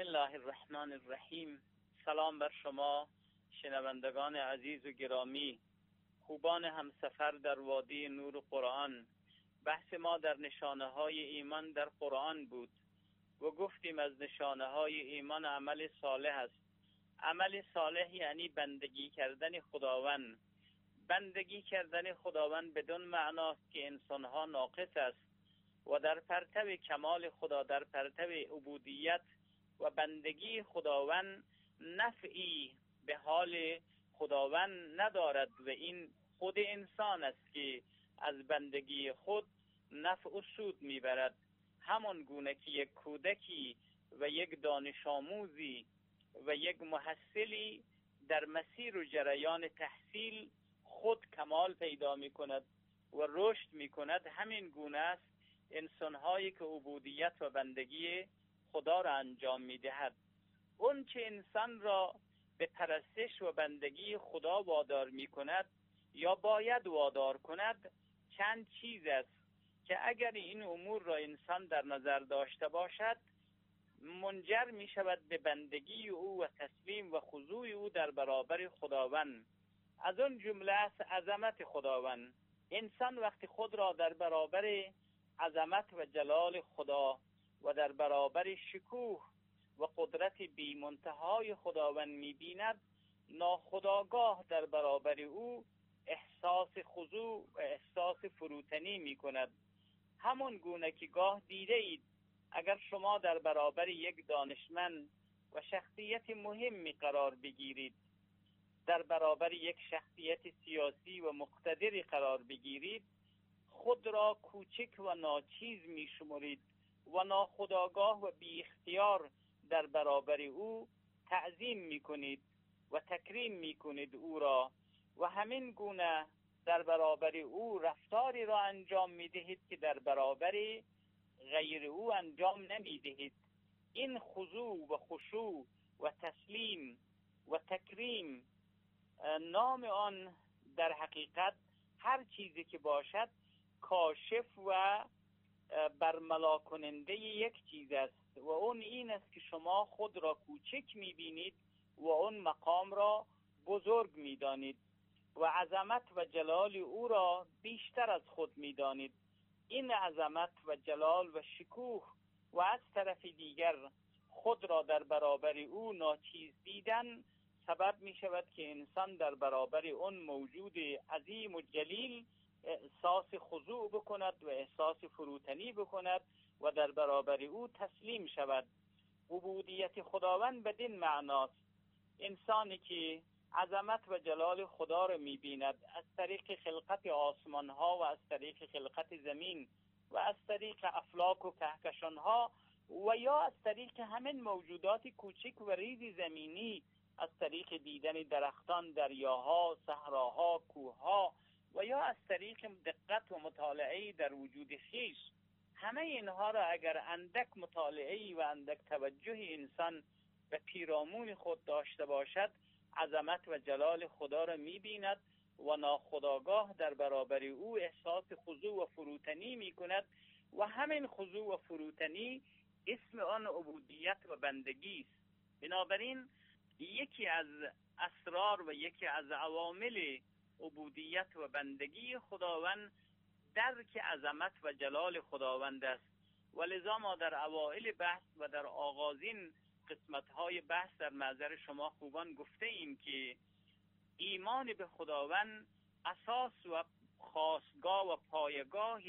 الله الرحمن الرحیم. سلام بر شما شنوندگان عزیز و گرامی، خوبان همسفر در وادی نور قرآن. بحث ما در نشانه های ایمان در قرآن بود و گفتیم از نشانه های ایمان عمل صالح است. عمل صالح یعنی بندگی کردن خداوند. بندگی کردن خداوند بدون معناست که انسانها ناقص است و در پرتو کمال خدا، در پرتو عبودیت و بندگی خداوند نفعی به حال خداوند ندارد و این خود انسان است که از بندگی خود نفع و سود میبرد. همان گونه که یک کودکی و یک دانش آموزی و یک محصلی در مسیر و جریان تحصیل خود کمال پیدا می کند و رشد می کند، همین گونه است انسان‌هایی که عبودیت و بندگی خدا را انجام می دهد. اون چه انسان را به پرستش و بندگی خدا وادار می کند یا باید وادار کند چند چیز است که اگر این امور را انسان در نظر داشته باشد منجر می شود به بندگی او و تسلیم و خضوع او در برابر خداوند. از اون جمله است عظمت خداوند. انسان وقتی خود را در برابر عظمت و جلال خدا و در برابر شکوه و قدرت بی منتهای خداوند می بیند، ناخودآگاه در برابر او احساس خضوع و احساس فروتنی می کند. همون گونه که گاه دیده اید اگر شما در برابر یک دانشمند و شخصیت مهمی قرار بگیرید، در برابر یک شخصیت سیاسی و مقتدری قرار بگیرید، خود را کوچک و ناچیز می شمرید و ناخودآگاه و بی اختیار در برابر او تعظیم می کنید و تکریم می کنید او را و همین گونه در برابر او رفتاری را انجام می دهید که در برابر غیر او انجام نمی دهید. این خضوع و خشوع و تسلیم و تکریم نام آن در حقیقت هر چیزی که باشد کاشف و برملا کننده یک چیز است و اون این است که شما خود را کوچک می‌بینید و اون مقام را بزرگ می‌دانید و عظمت و جلال او را بیشتر از خود می‌دانید. این عظمت و جلال و شکوه و از طرف دیگر خود را در برابر او ناچیز دیدن سبب می شود که انسان در برابر اون موجود عظیم و جلیل احساس خضوع بکند و احساس فروتنی بکند و در برابر او تسلیم شود. عبودیت خداوند بدین معناست. انسانی که عظمت و جلال خدا را می بیند از طریق خلقت آسمان ها و از طریق خلقت زمین و از طریق افلاک و کهکشان ها و یا از طریق همین موجودات کوچک و ریز زمینی، از طریق دیدن درختان، دریاها، صحراها، کوهها و یا از طریق دقت و مطالعه در وجود خویش، همه اینها را اگر اندک مطالعه و اندک توجه انسان به پیرامون خود داشته باشد عظمت و جلال خدا را می‌بیند و ناخودآگاه در برابر او احساس خضوع و فروتنی می‌کند و همین خضوع و فروتنی اسم آن عبودیت و بندگی است. بنابراین یکی از اسرار و یکی از عوامل عبودیت و بندگی خداوند درک عظمت و جلال خداوند است و لذا ما در اوائل بحث و در آغازین قسمت‌های بحث در محضر شما خوبان گفته ایم که ایمان به خداوند اساس و خاستگاه و پایگاه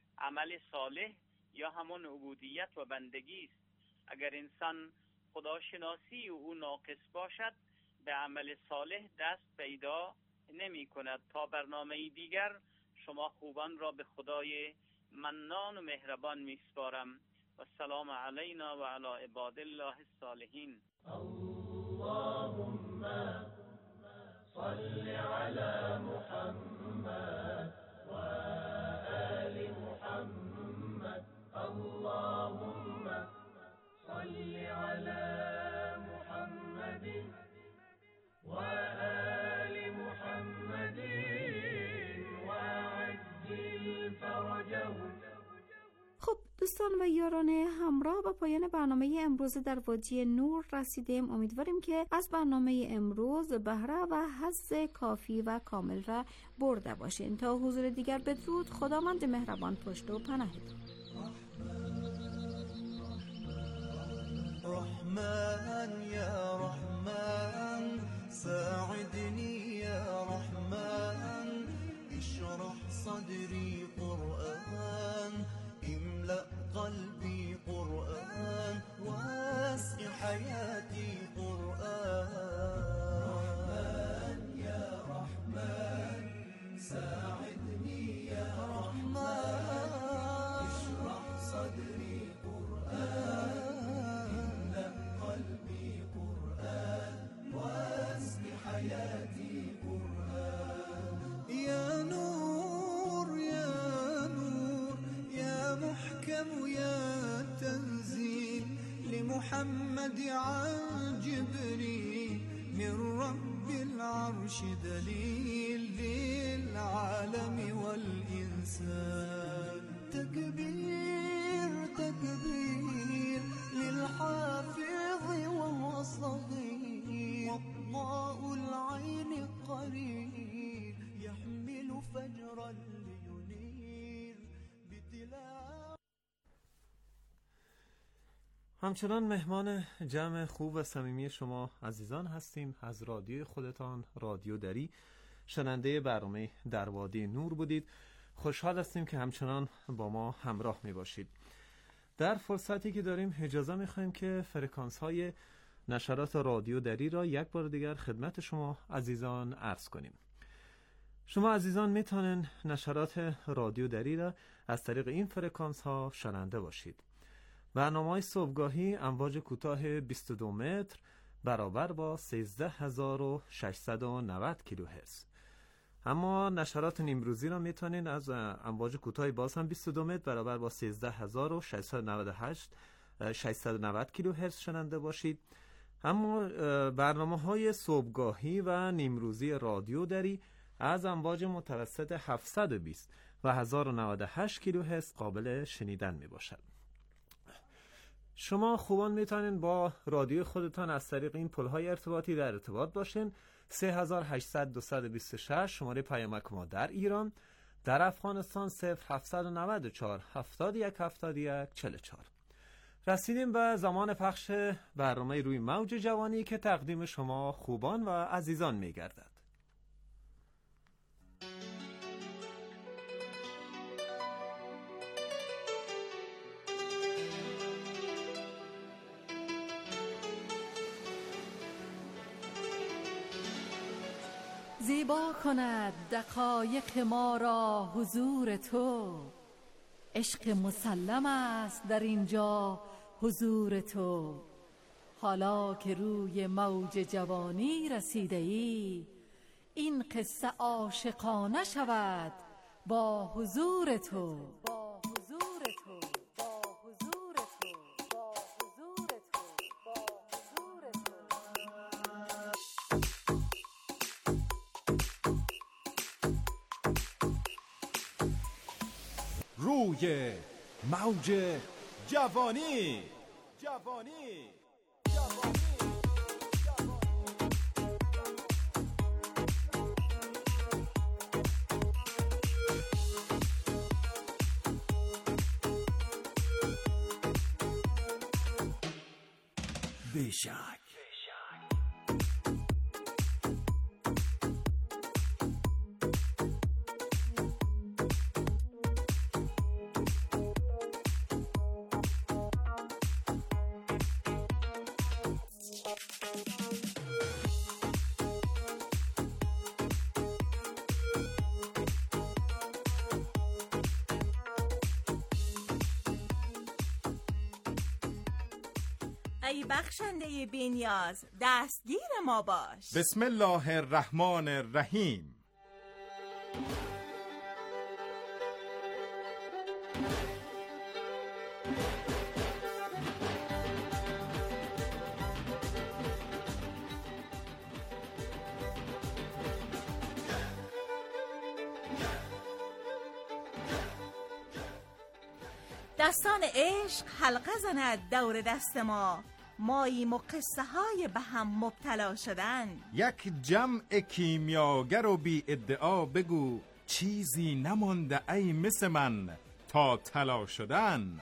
عمل صالح یا همون عبودیت و بندگی است. اگر انسان خداشناسی او ناقص باشد به عمل صالح دست پیدا نمی کند. تا برنامه دیگر شما خوبان را به خدای منان و مهربان می سپارم و السلام علینا و علی عباد الله الصالحین. اللهم صل علی محمد و آل محمد. اللهم صل علی محمد و آل محمد و عجل فرجهم. خب دوستان و یاران همراه، به پایان برنامه امروز در وادی نور رسیدیم. امیدواریم که از برنامه امروز بهره و حظ کافی و کامل را برده باشین. تا حضور دیگر بدرود. خداوند مهربان پشت و پناهتون. رحمن يا رحمن ساعدني يا رحمن اشرح صدري قرآن املأ قلبي قرآن واسع حياتي قرآن رحمن يا رحمن ساعدني يا رحمن اشرح صدري قرآن حياتي قرآن يا نور يا نور يا محكم يا تنزيل لمحمد عن جبريل من رب العرش دليل للعالم والإنسان تكبير تكبير للحافظ وهو صغير والله العين قريب يحمل فجرا لينير بتلاوة. همچنان مهمان جمع خوب و صمیمی شما عزیزان هستیم. از رادیو خودتان، رادیو دری، شنونده برنامه در وادی نور بودید. خوشحال هستیم که همچنان با ما همراه می باشید. در فرصتی که داریم اجازه می خواهیم که فرکانس های نشرات رادیو دری را یک بار دیگر خدمت شما عزیزان عرض کنیم. شما عزیزان میتونن نشرات رادیو دری را از طریق این فرکانس ها شنونده باشید. برنامه‌های صبحگاهی امواج کوتاه 22 متر برابر با 13690 کیلوهرتز. اما نشرات نیمروزی را میتونین از امواج کوتاه باز هم 22 متر برابر با 13690 کیلوهرتز شنونده باشید. اما برنامه‌های صبحگاهی و نیمروزی رادیو دری از امواج متوسط 720 و 1098 کیلوهرتز قابل شنیدن میباشد. شما خوبان میتونین با رادیو خودتان از طریق این پل‌های ارتباطی در ارتباط باشین. 3800-226 شماره پیامک ما در ایران، در افغانستان 0774-7171-44. رسیدیم به زمان پخش برنامه روی موج جوانی که تقدیم شما خوبان و عزیزان میگردد. زیبا کند دقایق ما را حضور تو، عشق مسلم است در اینجا حضور تو. حالا که روی موج جوانی رسیده ای، این قصه عاشقانه شود با حضور تو. روی موج جوانی. بیشک ای بخشنده بی‌نیاز دستگیر ما باش. بسم الله الرحمن الرحیم. دستان عشق حلقه زند دور دست ما، ماییم و قصه های به هم مبتلا شدن. یک جمع کیمیاگر و بی ادعا بگو، چیزی نمانده ای مثل من تا طلا شدن.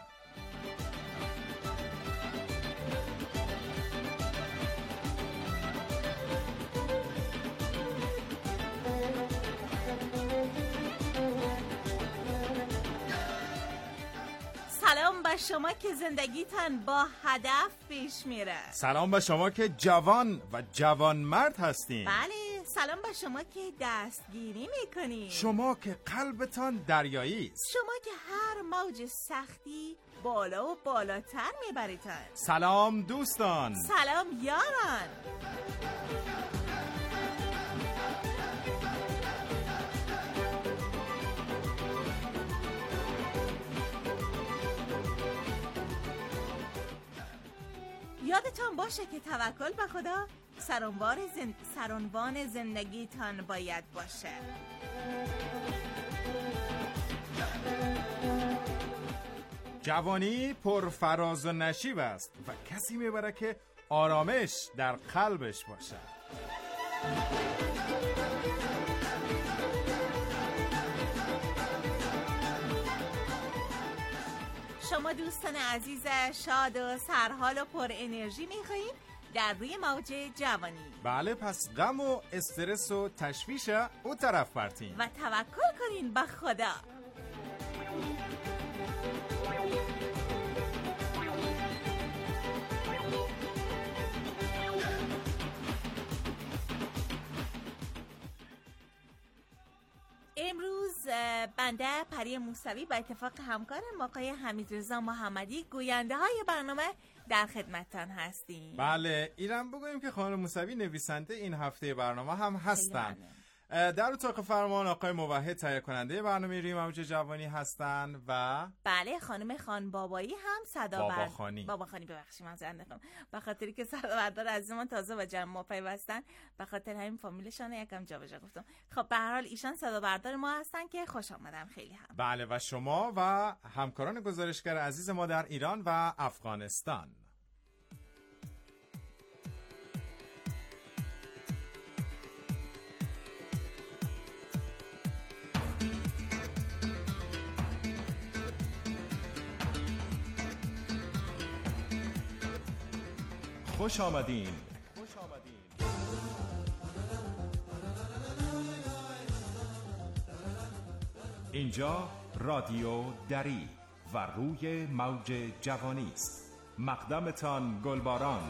سلام به شما که زندگیتان با هدف پیش میره. سلام به شما که جوان و جوانمرد هستین. بله، سلام به شما که دستگیری میکنین. شما که قلبتان دریایی است. شما که هر موج سختی بالا و بالاتر میبریتن. سلام دوستان. سلام یاران. یادتان باشه که توکل به خدا سرانوان زندگیتان باید باشه. جوانی پر فراز و نشیب است و کسی میبره که آرامش در قلبش باشه. شما دوستان عزیز شاد و سرحال و پر انرژی میخواین در روی موج جوانی. بله، پس غم و استرس و تشویش او طرف برتین و توکل کنین به خدا. امروز بنده پری موسوی به اتفاق همکارم آقای حمیدرضا محمدی گوینده های برنامه در خدمتتان هستیم. بله، اینم بگوییم که خانم موسوی نویسنده این هفته برنامه هم هستن. در اتاق فرمان آقای موحد تهیه کننده برنامه روی موج جوانی هستن و بله خانم خان بابایی هم باباخانی ببخشید معذرت میخوام، به خاطری که صدابردار عزیزمان تازه با جمع ما پیوستن، به خاطر همین فامیلشون یکم جابجا گفتم. خب به هر حال ایشان صدابردار ما هستن که خوش آمدن خیلی هم. بله، و شما و همکاران گزارشگر عزیز ما در ایران و افغانستان. خوش آمدین. اینجا رادیو دری و روی موج جوانی است. مقدمتان گلباران.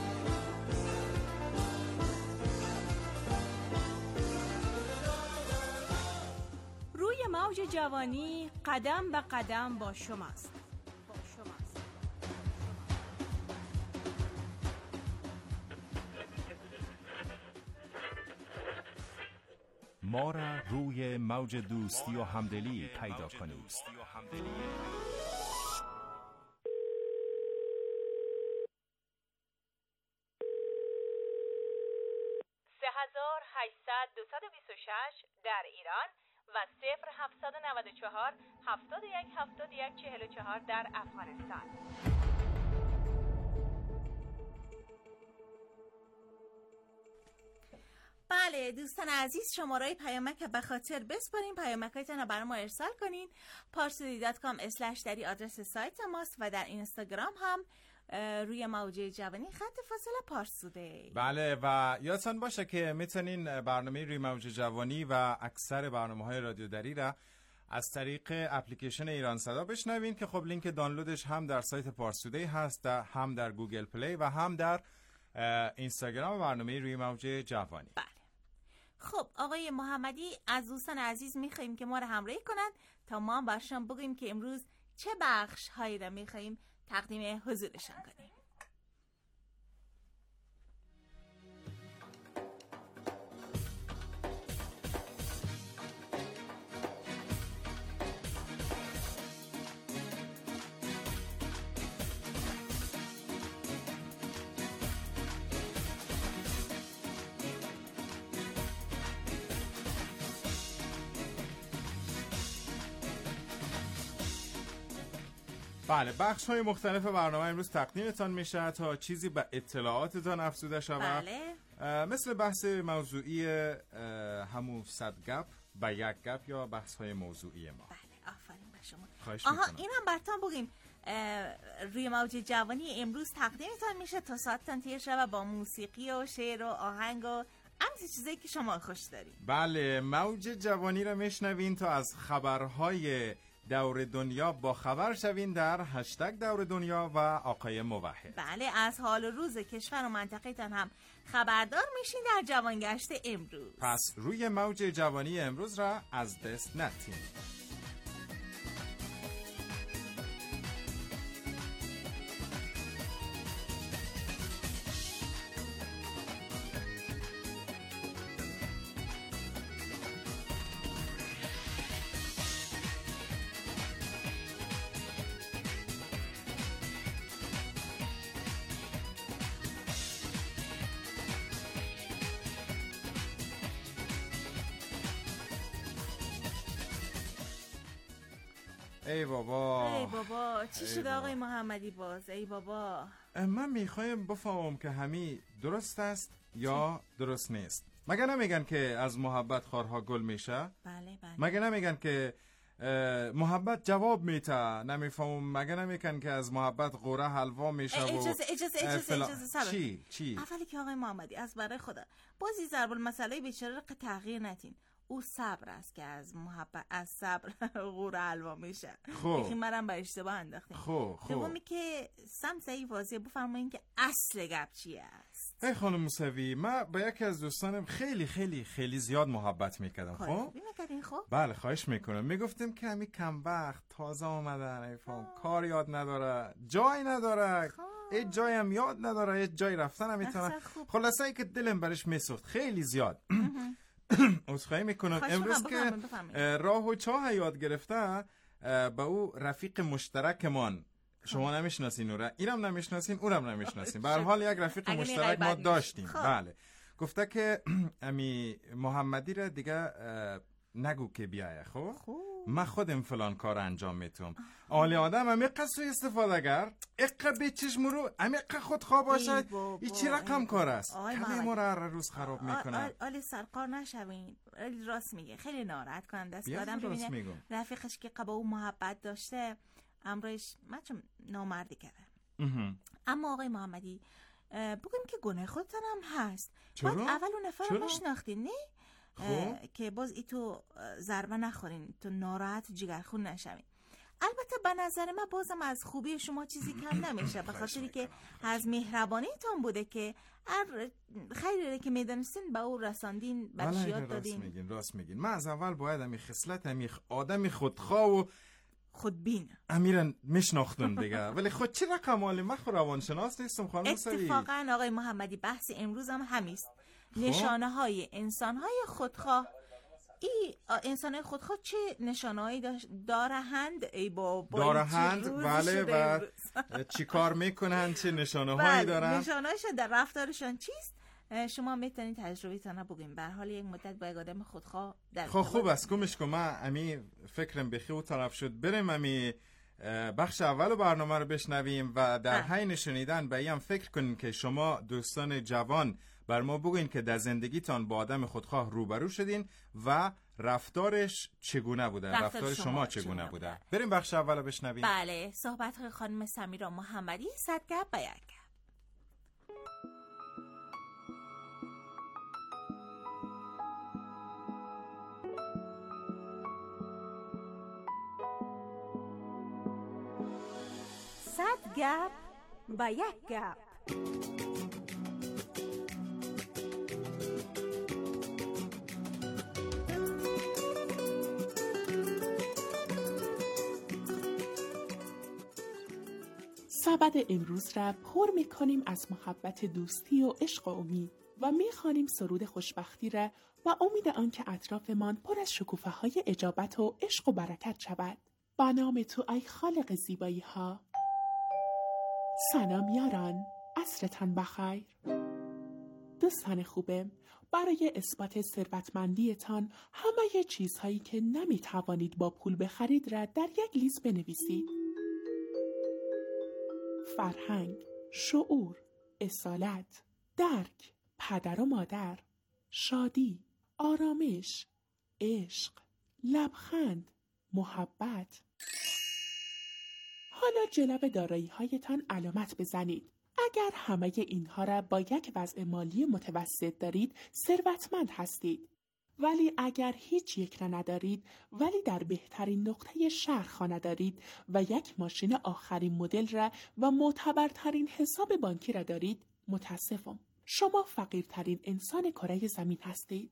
روی موج جوانی قدم به قدم با شماست. ما را روی موج دوستی و همدلی پیدا کنید. 3800 در ایران و 0794 71 71 44 در افغانستان. بله دوستان عزیز، شماره پیامک به خاطر بسپارین، پیامکایتون رو برای ما ارسال کنین. parsudi.com/dari آدرس سایت ماست و در اینستاگرام هم روی موج جوانی خط فاصله پارسوده. بله، و یادتان باشه که میتونین برنامه روی موج جوانی و اکثر برنامه‌های رادیو دری را از طریق اپلیکیشن ایران صدا بشنوین که خب لینک دانلودش هم در سایت پارسوده هست، هم در گوگل پلی و هم در اینستاگرام برنامه روی موج جوانی. بله. خب آقای محمدی، از دوستان عزیز میخواییم که ما رو همراهی کنن تا ما هم برشان بگیم که امروز چه بخش هایی را میخواییم تقدیم حضورشان کنیم. بله، بخش‌های مختلف برنامه امروز تقدیمتان میشه تا چیزی به اطلاعاتتان افزوده شود. بله. مثل بحث موضوعی همون 100 گپ به یک گپ یا بحث‌های موضوعی ما. بله، آفرین به شما. خواهش می‌کنم. اینم براتون بگیم روی موج جوانی امروز تقدیمتان میشه تا ساعتتان تیر شود با موسیقی و شعر و آهنگ و همین چیزایی که شما خوش دارید. بله، موج جوانی را میشنوین تا از خبرهای دور دنیا با خبر شوین در هشتگ دور دنیا و آقای موحد. بله، از حال و روز کشور و منطقه تان هم خبردار میشین در جوانگشت امروز. پس روی موج جوانی امروز را از دست ندین. ای بابا چی شده آقای محمدی باز؟ ای بابا من میخوایم بفهمم که همی درست است یا درست نیست. مگه نمیگن که از محبت خارها گل میشه؟ بله. مگه نمیگن که محبت جواب میته؟ نمیفهمم. مگه نمیگن که از محبت قوره حلوا میشه؟ اجازه چی؟ اولی که آقای محمدی از برای خدا بازی ضرب المثل بیچاره رو تغییر ندین. او صبر است که از محبت از صبر قوره حلوا میشه. یکی منم به اشتباه انداختیم. دومی که سمسعی واضح بفرمایین که اصل گپ چیه است. ای خانم موسوی، من با یکی از دوستانم خیلی خیلی خیلی زیاد محبت میکردم. خب بله، خواهش میکنم. میگفتیم که همی کم وقت تازه آمدن، کار یاد نداره، جای نداره، هیچ جایی هم یاد نداره، هیچ جای رفتن هم میتونه. خلاصه ای که دلم برش میسوخت خیلی زیاد. عذرخواهی میکنم. امروز که راه و چاه یاد گرفته، با او رفیق مشترکمان، شما نمیشناسین او را، اینم نمیشناسین، اونم نمیشناسین، به هر حال یک رفیق مشترک ما داشتیم. بله، گفته که امی محمدی را دیگه نگو که بیایه. خب من خودم فلان کار انجام میتونم. آلی آدم امیقه سوی استفاده گر، اقه بیچش مرو، امیقه خود خواه باشد. این چی رقم کار است؟ کمی ما را هر روز خراب میکنه. آلی سرقار نشوین. راست میگه، خیلی ناراحت کننده است. آدم ببینه رفیقش که قبا او محبت داشته امروش من چون نامردی کرده. اما آقای محمدی بگیم که گناه خودتان هم هست. باید اول اون نفر رو بشناختین، نه؟ که باز ای تو ضربه نخورین، تو ناراحت جگرخون نشوین. البته به نظر من بازم از خوبی شما چیزی کم نمیشه، به خاطری که از مهربانیتان بوده که خیلی که میدونستین با او رساندین، بخشیات دادین. راست میگین. من از اول باید امی خصلت، امی آدمی خودخواه و خودبین امیرن میشناختم دیگه. ولی خود چی رقم حالی؟ من خود روانشناس نیستم خانم موسوی. اتفاقا آقای محمدی بحث امروز هم همیست. نشانه های انسان های خودخواه. انسان خودخواه چه نشانه هایی دارند؟ ای بابا دارند. بله، و چی کار میکنن، چه نشانه هایی دارند؟ نشانه هایشان در رفتارشان چیست؟ شما میتونید تجربه تانه بگیم. به حال یک مدت با یک آدم خودخواه در خوب است. کمش کن. من امی فکرم بخی و طرف شد بریم امی بخش اول برنامه رو بشنویم و در حین شنیدن به این فکر کنین که شما دوستان جوان بر ما بگوین که در زندگیتان با آدم خودخواه روبرو شدین و رفتارش چگونه بوده، رفتار شما چگونه بوده. بریم بخش اول رو بشنویم. بله، صحبت خانم سمیرا محمدی، 100 گپ به یک گپ. گپ با یک گپ. سبد امروز را پر می‌کنیم از محبت، دوستی و عشق و امید و می‌خوانیم سرود خوشبختی را با امید آنکه اطرافمان پر از شکوفه‌های اجابت و عشق و برکت شود. با نام تو ای خالق زیبایی‌ها. سلام یاران، عصرتان بخیر. دوستان خوبم، برای اثبات ثروتمندیتان همه چیزهایی که نمی‌توانید با پول بخرید را در یک لیست بنویسید. فرهنگ، شعور، اصالت، درک، پدر و مادر، شادی، آرامش، عشق، لبخند، محبت. حالا جلب دارایی‌هایتان علامت بزنید. اگر همه اینها را با یک وضع مالی متوسط دارید، ثروتمند هستید. ولی اگر هیچ یک را ندارید ولی در بهترین نقطه شهر خانه دارید و یک ماشین آخرین مدل را و معتبرترین حساب بانکی را دارید، متاسفم، شما فقیرترین انسان کره زمین هستید.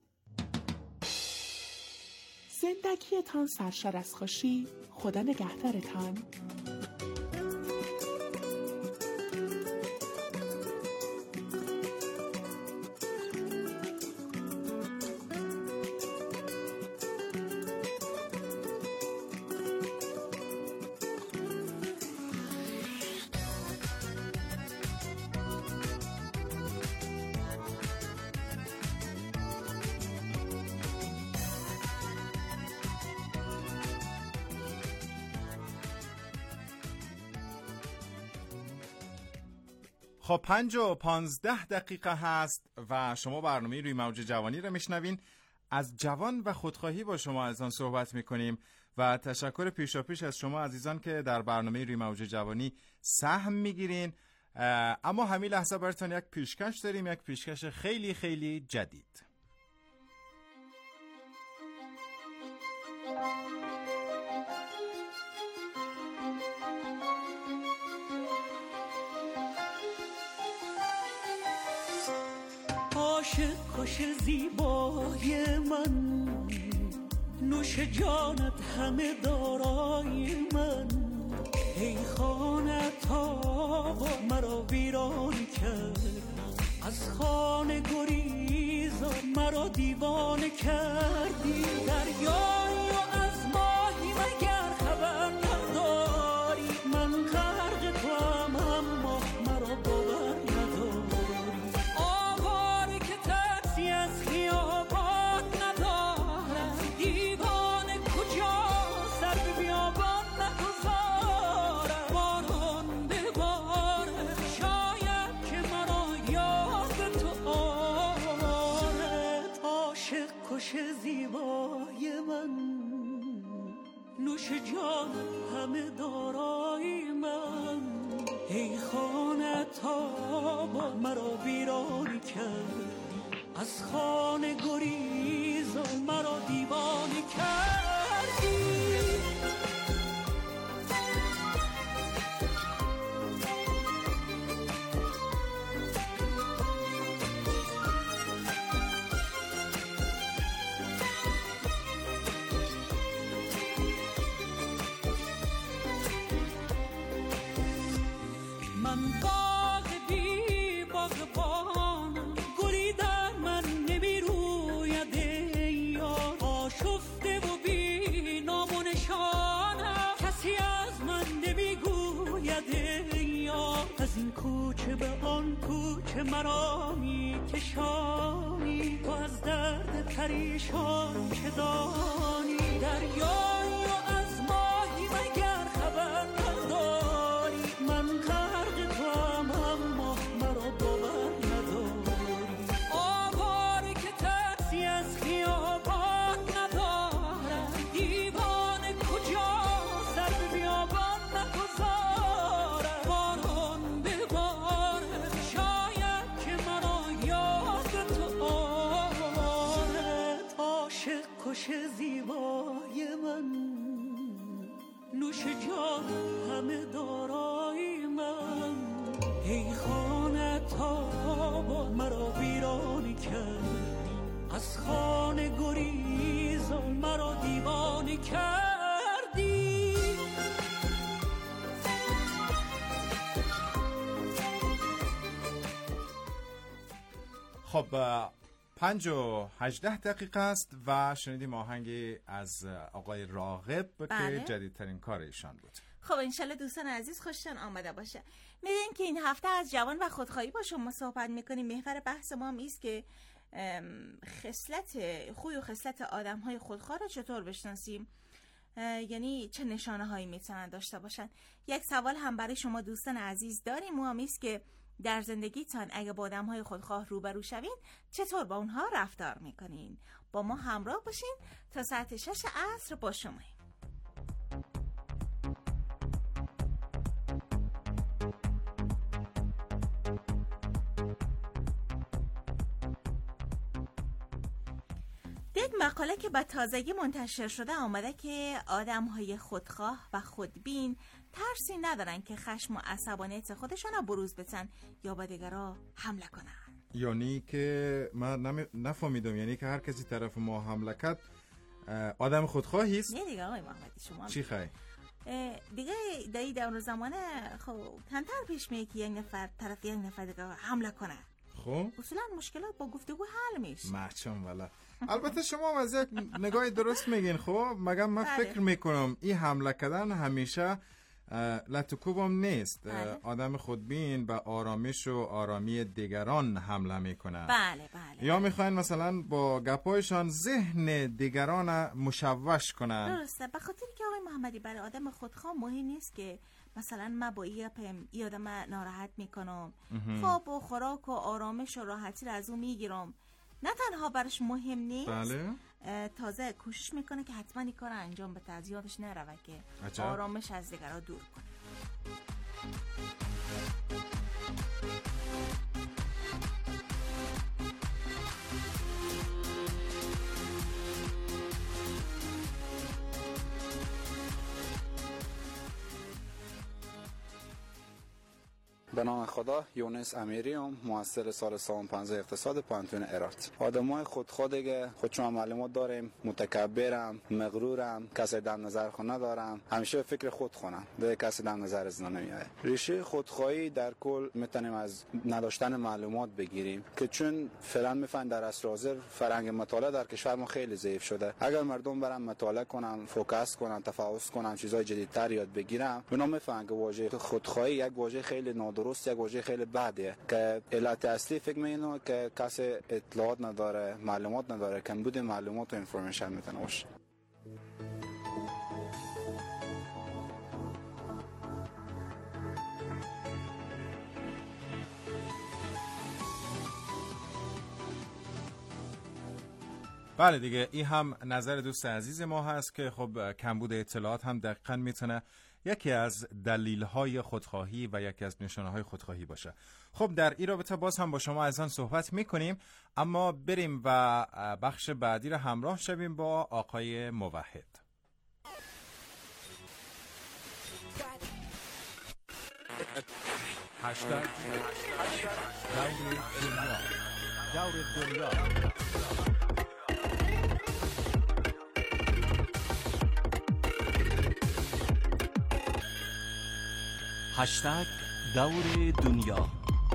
زندگیتان سرشار از خوشی. خدا نگهدارتان. خب 5:15 هست و شما برنامه روی موج جوانی رو میشنوین. از جوان و خودخواهی با شما عزیزان صحبت میکنیم و تشکر پیشاپیش از شما عزیزان که در برنامه روی موج جوانی سهم میگیرین. اما همین لحظه براتون یک پیشکش داریم، یک پیشکش خیلی خیلی جدید. کاش زیبای من، نوش جانت همه دارای من، ای خانه تا مرا ویران کرد، از خانه گریز مرا دیوانه کردی. دریایی و از ماهی مگر خبر نداری، من غرق توام اما مرا باور نداری. آواره که ترسی از خیابان ندارد، دیوانه کجا سر به بیابان نگذارد. باران ببارد شاید که مرا یاد تو آرد. عاشق کش زیبای من، نوش جان همه دارای من، ای خانه تا مرا ویران کرد، از خانه گریز مرا دیوانه کردی. من باغ بی باغبانم، گلی در من نمیروید ای یار. آشفته و بی نام و نشانم، کسی از من نمیگوید ای یار. از این کوچه به آن کوچه مرا میکشانی، تو از درد پریشان چه دانی. دریایی و از ماهی مگر خبر نداری، من غرق توام اما مرا باور نداری. آواره که ترسی از خیابان ندارد، دیوانه کجا سر به بیابان نگذارد. باران ببارد شاید که مرا یاد تو آرد. عاشق کش زیبای من، نوش جان همه دارای من، ای خانه تا مرا ویران کرد، از خانه گریز مرا دیوانه کردی. خب 5:18 است و شنیدیم آهنگی از آقای راغب بله. که جدیدترین کار ایشان بود. خب انشالله دوستان عزیز خوشتون آمده باشه. میدونین که این هفته از جوان و خودخواهی با شما صحبت میکنیم. محور بحث ما هم ایست که خوی و خصلت آدم های خودخواه را چطور بشناسیم. یعنی چه نشانه هایی میتونن داشته باشن. یک سوال هم برای شما دوستان عزیز داریم، و همیست که در زندگیتان اگه با آدم های خودخواه روبرو شوین چطور با اونها رفتار میکنین؟ با ما همراه باشین تا ساعت 6 عصر با شما. یک مقاله که به تازگی منتشر شده آمده که آدم‌های خودخواه و خودبین ترسی ندارن که خشم و عصبانیت خودشون رو بروز بدن یا به دیگران حمله کنن. یعنی که من نفهمیدم، یعنی که هر کسی طرف ما حمله کرد آدم خودخواهی است؟ نه دیگه آقای محمدی، شما چی خواهی؟ دیگه در دور زمانه خب کمتر پیش میاد که یک نفر طرف یک نفر دیگه حمله کنه. خب اصولا مشکلات با گفتگو حل میشه. محچم والا. البته شما از یک نگاه درست میگین. خب مگه من فکر میکنم این حمله کردن همیشه لطکوبم نیست. آدم خودبین به آرامش و آرامی دیگران حمله میکنه. بله بله. یا میخواین مثلا با گپایشان ذهن دیگران مشوش کنن. درسته. به خاطر که آقای محمدی برای آدم خودخواه مهم نیست که مثلا من با این آدم ناراحت میکنم، خواب و خوراک و آرامش و راحتی رو از اون میگیرم. نه تنها برش مهم نیست، بله، تازه کوشش میکنه که حتما این کار انجام به تزیادش نروه که عجب. آرامش از دیگران دور کنه. به نام خدا، یونس امیریم، مؤثر سال 50 اقتصاد پانتون ارارت. آدمای خودخواه دیگه خودشون معلومات داریم، متکبرم، مغرورم، کسی دم نظر خود ندارم، همیشه فکر خود خونم، دیگه کسی دم نظر از نمیاد. ریشه خودخواهی در کل میتونیم از نداشتن معلومات بگیریم که چون فعلا میفهمن در عصر حاضر فرهنگ مطالعه در کشور ما خیلی ضعیف شده. اگر مردم برن مطالعه کنن، فوکس کنن، تفحص کنن، چیزای جدیدتر یاد بگیرن، اونا میفهمن که واژه خودخواهی یک واژه خیلی درست، یک واژه خیلی بده که علت اصلی فکر می‌کنم که کسی اطلاعات نداره، معلومات نداره، کمبود معلومات و اینفورمیشن میتونه باشه. بله دیگه، این هم نظر دوست عزیز ما هست که خب کمبود اطلاعات هم دقیقاً میتونه یکی از دلیل‌های خودخواهی و یکی از نشانه‌های خودخواهی باشه. خب در این رابطه باز هم با شما از آن صحبت می‌کنیم، اما بریم و بخش بعدی را همراه شویم با آقای موحد. دور دنیا. هشتگ دور دنیا.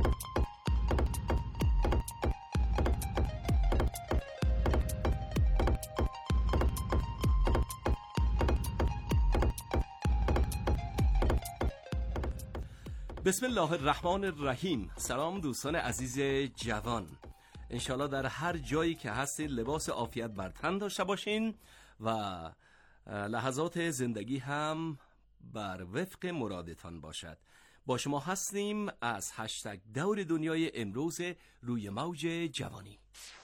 بسم الله الرحمن الرحیم. سلام دوستان عزیز جوان، انشالله در هر جایی که هستید لباس عافیت بر تن داشته باشین و لحظات زندگی هم بر وفق مرادتان باشد. با شما هستیم از هشتگ دور دنیای امروز روی موج جوانی.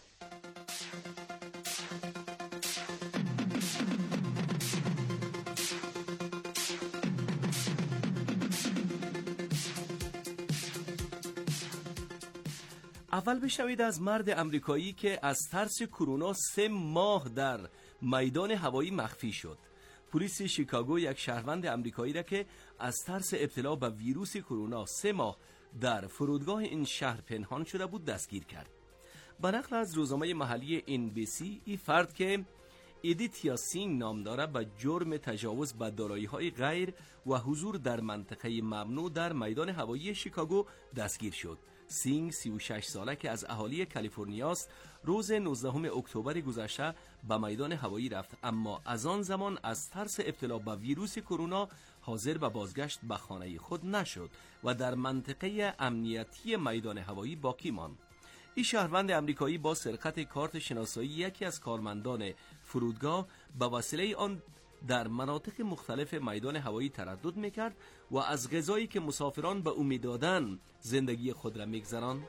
اول بشنوید از مرد امریکایی که از ترس کرونا 3 ماه در میدان هوایی مخفی شد. پلیس شیکاگو یک شهروند امریکایی را که از ترس ابتلا به ویروس کرونا 3 ماه در فرودگاه این شهر پنهان شده بود دستگیر کرد. به نقل از روزنامه محلی NBC، این فرد که ایدیت سینگ نام دارد به جرم تجاوز به دارایی‌های غیر و حضور در منطقه ممنوع در میدان هوایی شیکاگو دستگیر شد. سینگ 36 ساله که از اهالی کالیفرنیا است، روز 19 اکتبر گذشته به میدان هوایی رفت، اما از آن زمان از ترس ابتلا به ویروس کرونا حاضر به بازگشت به خانه خود نشد و در منطقه امنیتی میدان هوایی باقی ماند. این شهروند امریکایی با سرقت کارت شناسایی یکی از کارمندان فرودگاه به وسیله آن در مناطق مختلف میدان هوایی تردد میکرد و از غذایی که مسافران به او میدادند زندگی خود را میگذراند.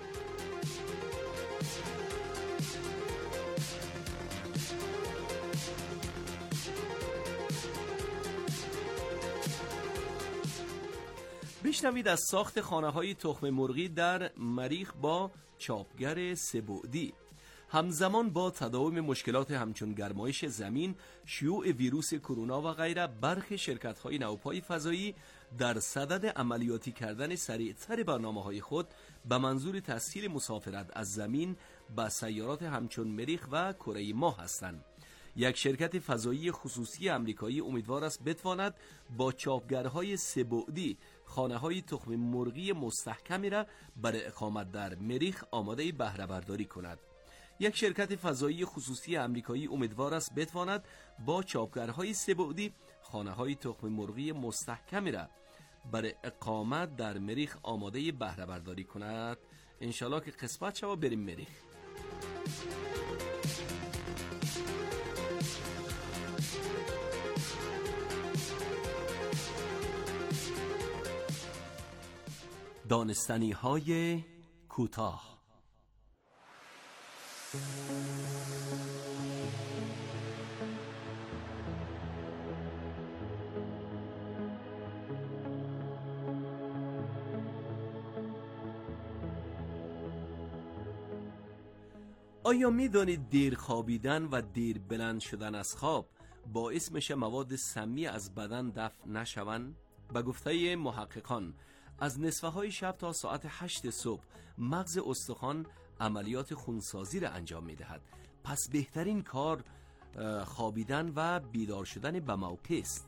بشنوید از ساخت خانه‌های تخم مرغی در مریخ با چاپگر سه‌بعدی. همزمان با تداوم مشکلات همچون گرمایش زمین، شیوع ویروس کرونا و غیره، برخی شرکت‌های نوپای فضایی در صدد عملیاتی کردن سریعتر برنامه‌های خود به منظور تسهیل مسافرت از زمین به سیارات همچون مریخ و کره ماه هستند. یک شرکت فضایی خصوصی آمریکایی امیدوار است بتواند با چاپگرهای سه‌بعدی خانه‌های تخم مرغی مستحکمی را برای اقامت در مریخ آماده بهره برداری کند. یک شرکت فضایی خصوصی آمریکایی امیدوار است بتواند با چاپگرهای سه‌بعدی خانه‌های تخم مرغی مستحکمی را برای اقامت در مریخ آماده بهره برداری کند. انشالله که قسمت شود بریم مریخ. دانستنی های کوتاه. آیا می دانید دیر خوابیدن و دیر بلند شدن از خواب باعث میشه مواد سمی از بدن دفع نشوند؟ به گفته محققان از نصفه های شب تا ساعت 8 صبح مغز استخوان عملیات خونسازی را انجام می دهد. پس بهترین کار خوابیدن و بیدار شدن به موقع است.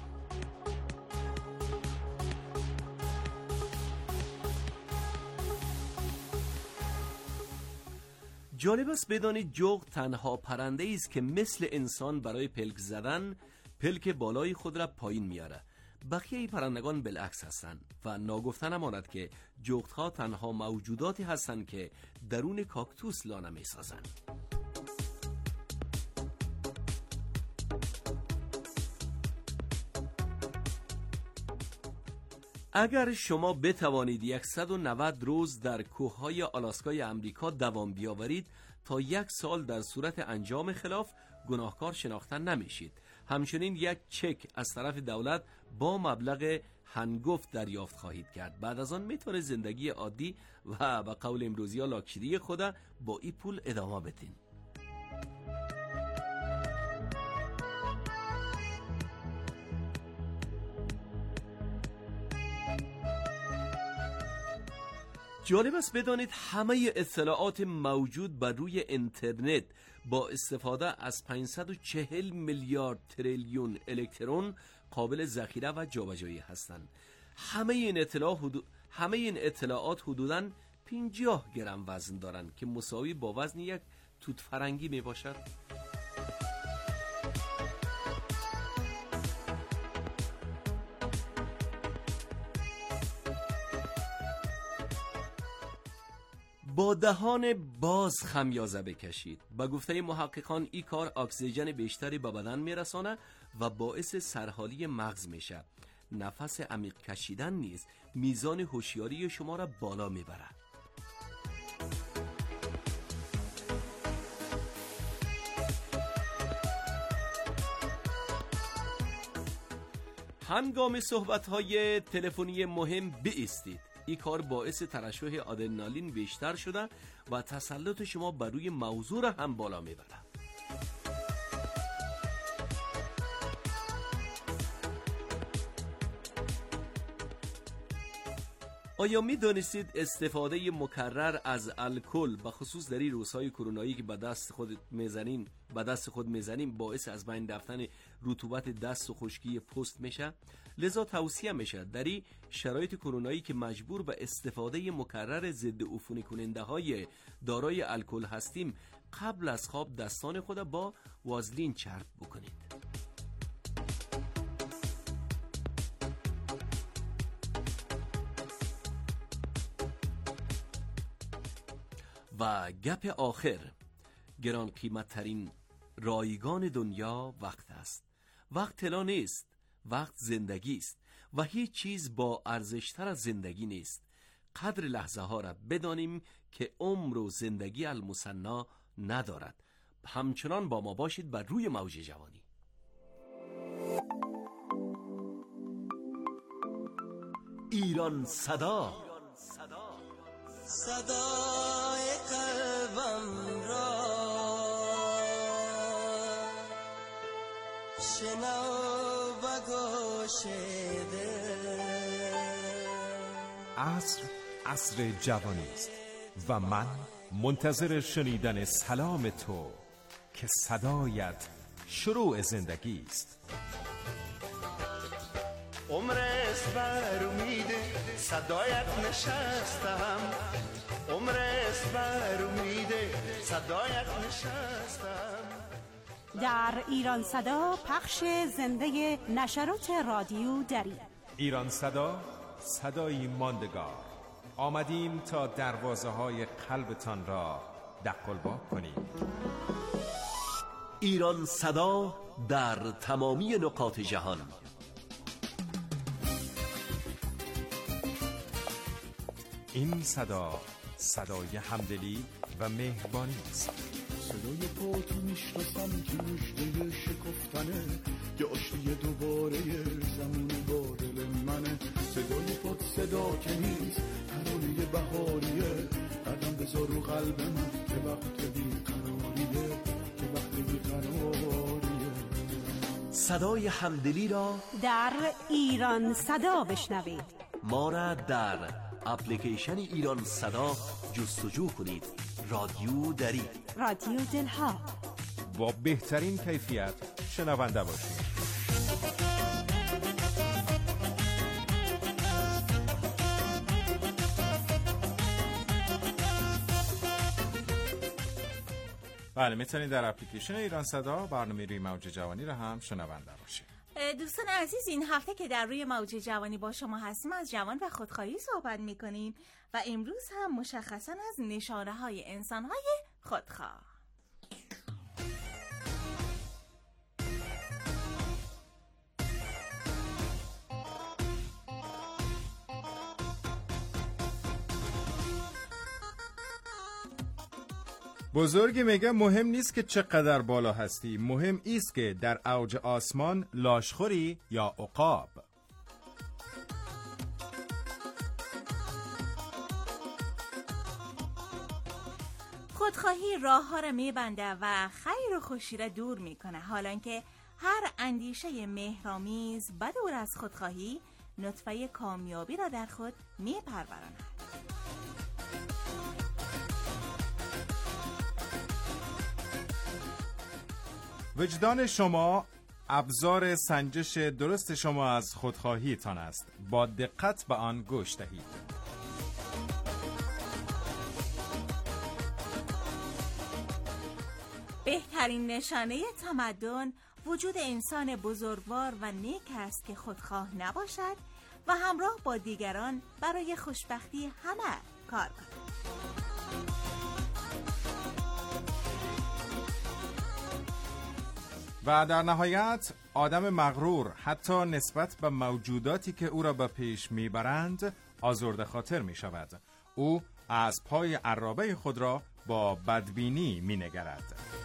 جالب است بدانید جغد تنها پرنده است که مثل انسان برای پلک زدن پلک بالای خود را پایین میاره. بقیه پرندگان بالعکس هستند و ناگفته نماند که جغدها تنها موجوداتی هستند که درون کاکتوس لانه می سازند. اگر شما بتوانید 190 روز در کوههای آلاسکای امریکا دوام بیاورید، تا 1 سال در صورت انجام خلاف گناهکار شناخته نمیشید. همچنین یک چک از طرف دولت با مبلغ هنگفت دریافت خواهید کرد. بعد از آن میتونه زندگی عادی و به قول امروزی ها لاکچری خدا با این پول ادامه بدین. جالب است بدانید همه اطلاعات موجود بر روی اینترنت با استفاده از 540 میلیارد تریلیون الکترون قابل ذخیره و جابجایی هستند. همه این اطلاعات حدوداً 50 گرم وزن دارند که مساوی با وزن یک توت فرنگی می باشد. با دهان باز خمیازه بکشید. با گفته محققان این کار اکسیژن بیشتری به بدن میرسانه و باعث سرحالی مغز میشه. نفس عمیق کشیدن نیز میزان هوشیاری شما را بالا میبره. هنگام صحبت‌های تلفنی مهم بایستید. این کار باعث ترشح آدرنالین بیشتر شده و تسلط شما بر روی موضوع را هم بالا میبره. آیا می دانستید استفاده مکرر از الکل به خصوص در این روزهای کرونایی که به دست خود میزنیم باعث از بین رفتن رطوبت دست و خشکی پوست میشه؟ لذا توصیه میشه در این شرایط کرونایی که مجبور به استفاده مکرر ضد عفونی کننده های دارای الکل هستیم، قبل از خواب دستان خود با وازلین چرب بکنید. و گپ آخر، گران قیمت ترین رایگان دنیا وقت است. وقت طلا نیست، وقت زندگی است و هیچ چیز با ارزشتر از زندگی نیست. قدر لحظه ها را بدانیم که عمر و زندگی المثنا ندارد. همچنان با ما باشید بر روی موج جوانی. ایران صدا، صدای قلبم را شنو و گوش عصر جوانی است و من منتظر شنیدن سلام تو که صدایت شروع زندگی است. عمر است بر امید صدایت نشستم، عمر است بر امید صدایت نشستم. در ایران صدا پخش زنده نشرات رادیو دری. ایران صدا، صدایی ماندگار. آمدیم تا دروازه های قلبتان را دقلبا کنیم. ایران صدا در تمامی نقاط جهان. این صدا صدای همدلی و مهربانی است. صدای پاتی میشناسم که مژده شکفتنه، که آشتی دوباره زمین با دل منه. صدای پات صدا که نیست، ترانه بهاریه. قدم بذار رو قلب من که وقت بیقراریه، که وقت بیقراریه. صدای همدلی را در ایران صدا بشنوید. ما را در اپلیکیشن ایران صدا جستجو کنید. رادیو دری، رادیو دلها. با بهترین کیفیت شنونده باشید. بله، میتونید در اپلیکیشن ایران صدا برنامه روی موج جوانی رو هم شنونده باشید. دوستان عزیز، این هفته که در روی موج جوانی با شما هستیم از جوان و خودخواهی صحبت میکنیم و امروز هم مشخصا از نشانه های انسان های خودخواه. بزرگی میگه مهم نیست که چقدر بالا هستی، مهم ایست که در اوج آسمان لاشخوری یا عقاب. خودخواهی راه ها را میبنده و خیر و خوشی را دور میکنه، حالان که هر اندیشه مهرامیز بدور از خودخواهی نطفه کامیابی را در خود میپروراند. وجدان شما ابزار سنجش درست شما از خودخواهی تان است. با دقت به آن گوش دهید. بهترین نشانه تمدن وجود انسان بزرگوار و نیک است که خودخواه نباشد و همراه با دیگران برای خوشبختی همه کار کند. و در نهایت آدم مغرور حتی نسبت به موجوداتی که او را به پیش میبرند آزرده خاطر می شود. او از پای عرابه خود را با بدبینی می نگرد.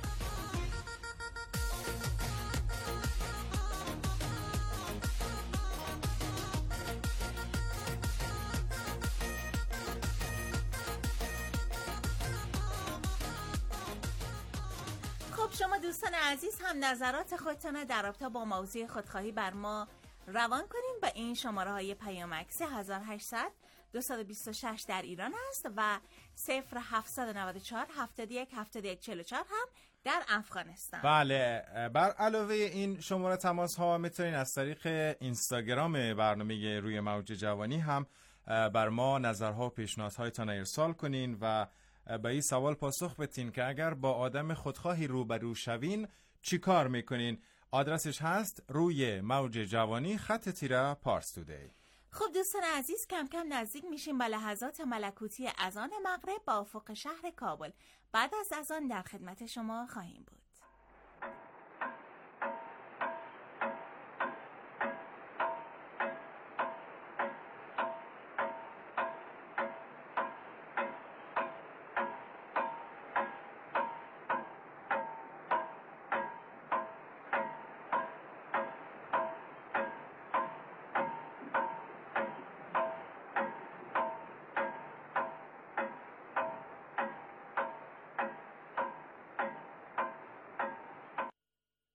شما دوستان عزیز هم نظرات خودتان در رابطه با موضوع خودخواهی بر ما روان کنین به این شماره های پیامک 3800 226 در ایران است و 0794 71 71 44 هم در افغانستان. بله، بر علاوه این شماره تماس ها میتونین از طریق اینستاگرام برنامه روی موج جوانی هم بر ما نظرها و پیشنهادهایتان ارسال کنین و به این سوال پاسخ بدین که اگر با آدم خودخواهی روبرو شوین چی کار میکنین؟ آدرسش هست روی موج جوانی خط تیره پارس تودی. خب دوستان عزیز، کم کم نزدیک میشیم به لحظات ملکوتی اذان مغرب با افق شهر کابل. بعد از اذان در خدمت شما خواهیم بود.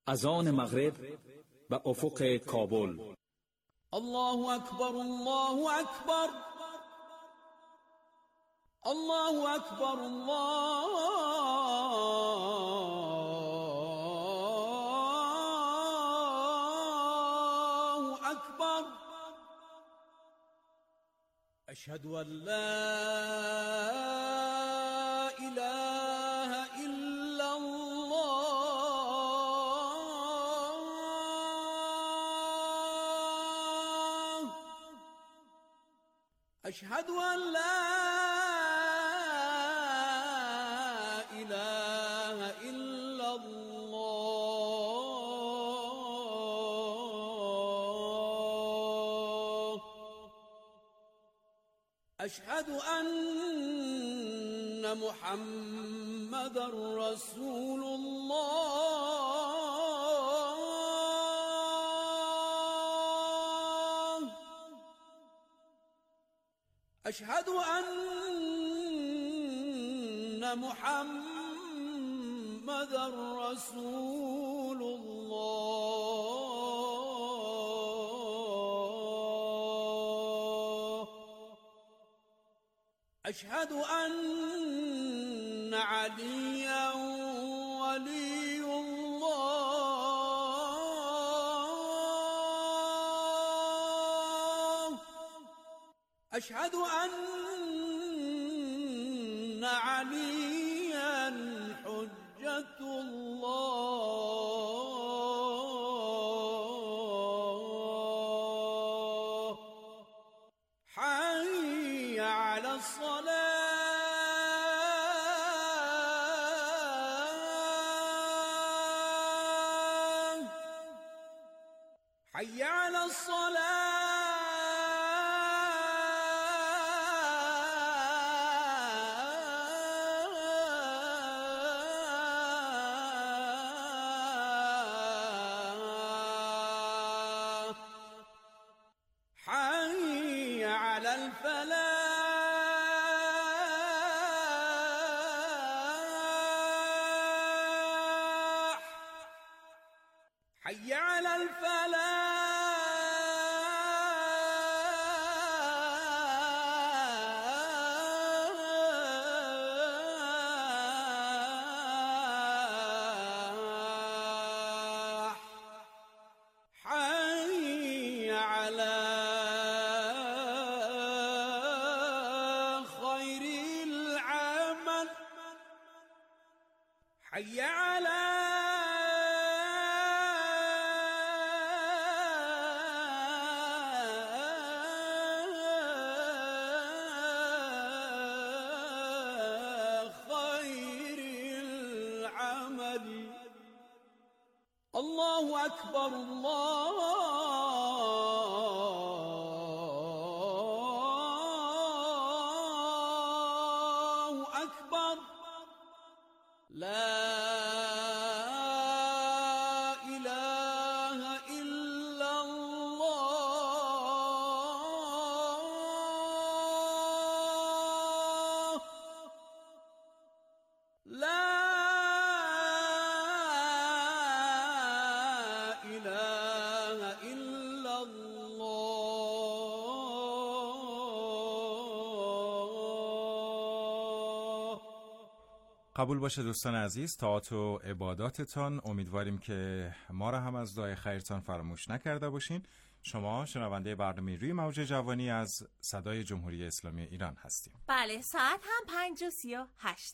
از آن مغرب به افق کابل. الله اکبر، الله اکبر، الله اکبر، الله اکبر. اشهد ان لا اله الا الله. اشهد ان لا اله الا الله. اشهد ان محمد رسول الله. اشهد ان محمد رسول الله. اشهد ان عليا ولي الله. اشهد ان عليا حجة الله. حي على الصلاة، حي على الصلاة، حي على الفلاح، حي على الفلاح، حي على خير العمل، حي على خير العمل. الله أكبر، الله أكبر. لا إله إلا الله. لا إله إلا الله. قبول باشه دوستان عزیز، طاعات و عباداتتان. امیدواریم که ما را هم از دعای خیرتان فراموش نکرده باشین. شما شنونده برنامه روی موج جوانی از صدای جمهوری اسلامی ایران هستیم. بله، ساعت هم 5:38.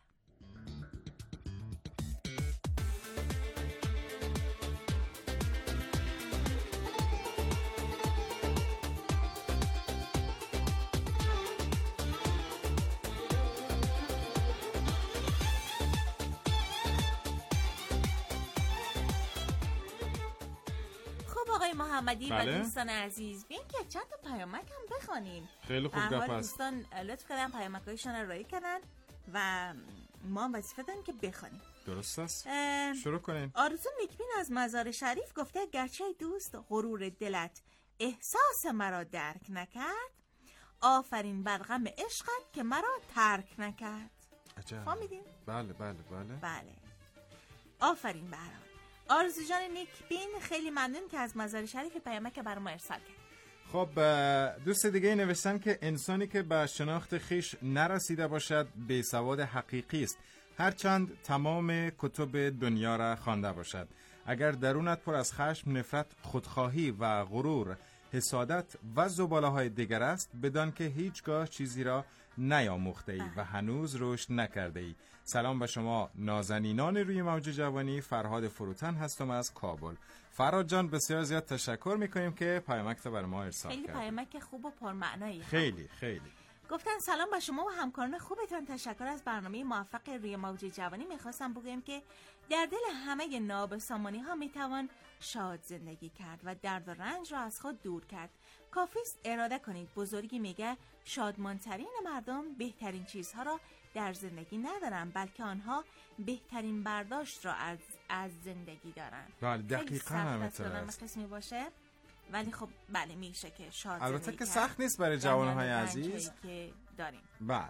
آقای محمدی بله. و دوستان عزیز، بیاین که چند تا پیامک هم بخونیم. خیلی خوب گپ است. دوستان لطف کردن پیامک‌هایشون رو رای کردن و ما هم وظیفه داریم که بخونیم. درست است. شروع کنین. آرزو نیکبین از مزار شریف گفته گرچه دوست غرور دلت احساس مرا درک نکرد، آفرین بر غم عشقت که مرا ترک نکرد. عجب. فهمیدین؟ بله بله بله. بله. آفرین برات. آرزو جان نیک بین، خیلی ممنون که از مزار شریف پیامک برای ما ارسال کرد. خب دوست دیگه نوشتن که انسانی که به شناخت خیش نرسیده باشد بی‌سواد حقیقی است، هرچند تمام کتب دنیا را خوانده باشد. اگر درونت پر از خشم، نفرت، خودخواهی و غرور، حسادت و زباله‌های دیگر است، بدان که هیچگاه چیزی را نیاموخته ای و هنوز رشد نکرده ای. سلام به شما نازنینان روی موج جوانی. فرهاد فروتن هستم از کابل. فرهاد جان بسیار زیاد تشکر میکنیم که پیامک برای ما ارسال کردید. خیلی پیامک خوب و پرمعنایی. خیلی خیلی. گفتن سلام به شما و همکاران خوبتان، تشکر از برنامه موفق روی موج جوانی. میخواستم بگویم که در دل همه نابسامانی ها میتوان شاد زندگی کرد و درد و رنج را از خود دور کرد. کافیست اراده کنید. بزرگی میگه شادمانترین مردم بهترین چیزها را در زندگی ندارن، بلکه آنها بهترین برداشت را از زندگی دارن. بله دقیقاً همینطوره قسمی باشه، ولی خب بله میشه که شاد البته زندگی که کرد. سخت نیست برای جوانهای عزیز که داریم. بله.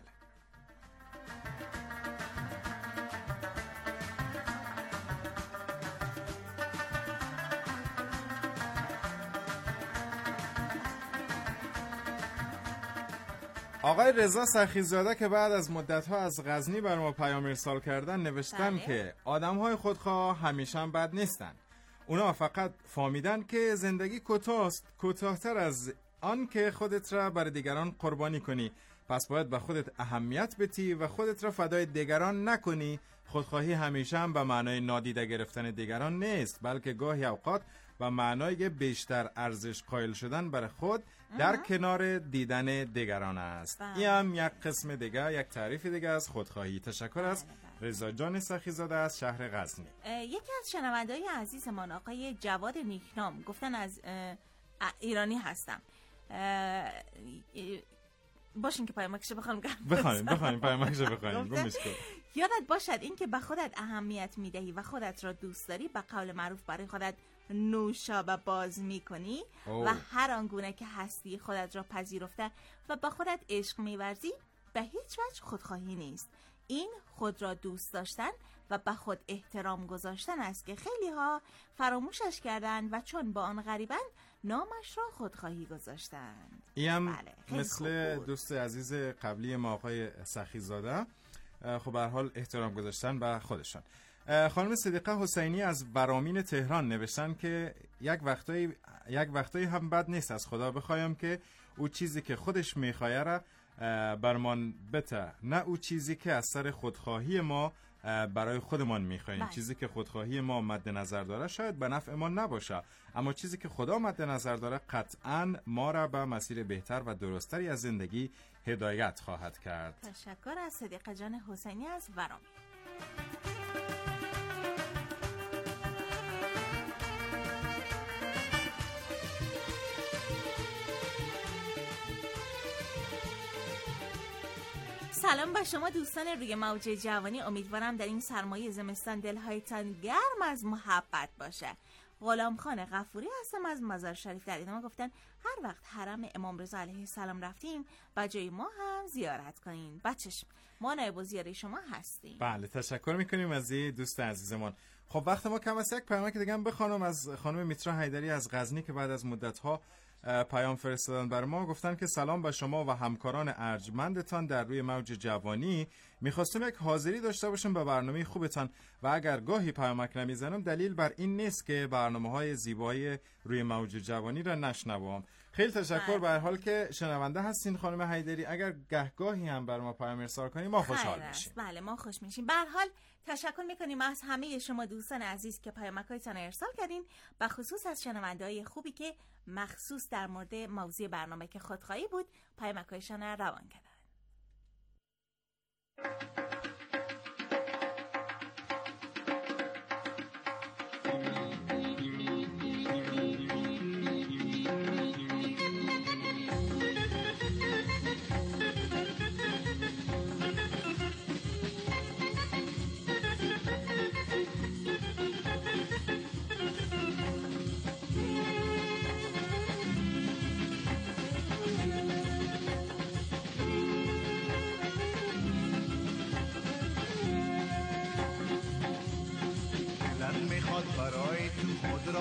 آقای رضا سخیزاده که بعد از مدت‌ها از غزنی بر ما پیام ارسال کردن نوشتن که آدم‌های خودخواه همیشه هم بد نیستن. اونا فقط فهمیدن که زندگی کوتاست، کوتاه‌تر از آن که خودت را برای دیگران قربانی کنی. پس باید به خودت اهمیت بدی و خودت را فدای دیگران نکنی. خودخواهی همیشه هم به معنای نادیده گرفتن دیگران نیست، بلکه گاهی اوقات به معنای بیشتر ارزش قائل شدن برای خود در کنار دیدن دیگران است. این هم یک قسم دیگه، یک تعریف دیگه از خودخواهی. تشکر از رضا جان سخیزاده از شهر غزنی. یکی از شنونده‌های عزیزمان آقای جواد نیکنام گفتن از ایرانی هستم. باشین که پیامکشو بخوام بخوایم پیامکشو بخوایم. یادت باشد این که به خودت اهمیت میدهی و خودت را دوست داری، به قول معروف برای خودت نوشابه باز میکنی و هر آنگونه که هستی خودت را پذیرفته و به خودت عشق میورزی، به هیچ وجه خودخواهی نیست. این خود را دوست داشتن و به خود احترام گذاشتن است که خیلی ها فراموشش کردند و چون با آن غریبند نامش را خودخواهی گذاشتند. این مثل دوست عزیز قبلی ما آقای سخیزاده، خب به هر حال احترام گذاشتن به خودشان. خانم صدیقه حسینی از ورامین تهران نوشتن که یک وقتایی هم بد نیست از خدا بخوایم که او چیزی که خودش میخواه را برمان بته، نه او چیزی که از سر خودخواهی ما برای خودمان میخواهیم. چیزی که خودخواهی ما مد نظر داره شاید به نفع ما نباشه، اما چیزی که خدا مد نظر داره قطعاً ما را به مسیر بهتر و درستری از زندگی هدایت خواهد کرد. تشکر از صدیقه جان حسینی از ورامین. سلام به شما دوستان روی موج جوانی. امیدوارم در این سرمایه زمستان دلهایتان گرم از محبت باشه. غلام خان غفوری هستم از مزار شریف. در ادامه گفتن هر وقت حرم امام رضا علیه السلام رفتیم با جای ما هم زیارت کنین. بچش ما نایب الزیاره شما هستیم. بله تشکر میکنیم از این دوست عزیزمون. خب وقت ما کم است، یک پیامک دیگه هم بخوانم از خانم میترا حیدری از غزنی که بعد از مدت‌ها پیام فرستادن بر ما. گفتن که سلام به شما و همکاران ارجمندتان در روی موج جوانی. میخواستم یک حاضری داشته باشم به برنامه خوبتان و اگر گاهی پیامک نمیزنم دلیل بر این نیست که برنامه‌های زیبای روی موج جوانی را نشنوم. خیلی تشکر به هر حال که شنونده هستین خانم حیدری. اگر گهگاهی هم بر ما پیام ارسال کنید ما خوشحال میشیم. بله ما خوش میشیم. به هر حال تشکر میکنیم از همه شما دوستان عزیز که پیامک‌هایتان ارسال کردین، به خصوص از شنونده‌های خوبی که مخصوص در مورد موضوع برنامه که خودخواهی بود پیامک‌هایشان را روان کردن.